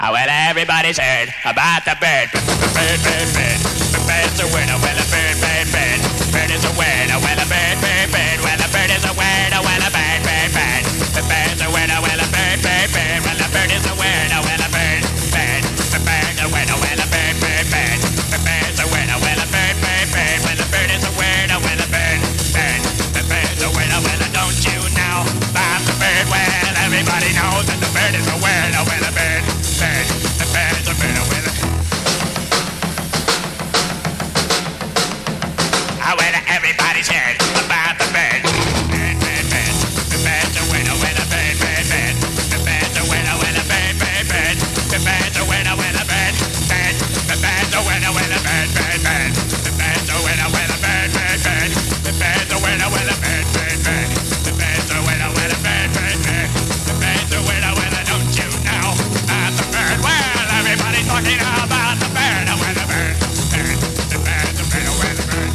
Well, everybody's heard about the bird. Bird, bird, bird. The bird's a winner. Well, a bird, bird, bird. Bird is a winner. Well, a bird, bird, bird. Well, a bird is a winner. Well, a bird, bird, bird. The bird's a winner. Well, a bird, bird, bird. Well, a bird is a winner. Well, a bird, bird. The bird's a winner. Well, a bird, bird, bird. The bird's a winner. Well, a bird, bird, bird. Well, the bird is a winner. Well, a bird, bird. The bird's a winner. Well, don't you know about the bird? Well, everybody knows that the bird is a winner. Well, a bird, bird. The bird's a winner. Well, everybody's heard about the bird. Bird, bird, bird. The bird's a winner. Well, a bird, bird, bird. The bird's a winner. Well, a bird, bird, bird. The bird's a winner. Well, a bird, bird. The bird's a winner. Well, a bird, bird, bird. The bird's a winner. Well, a bird, bird, bird. The bird's a winner. Well, a bird, bird, bird. The bird's a winner. Well, a bird, bird, bird. The bird's a winner. Well, don't you know about the bird? Well, everybody's talking about the bird. Well, the bird, bird. The bird's a winner. Well, the bird.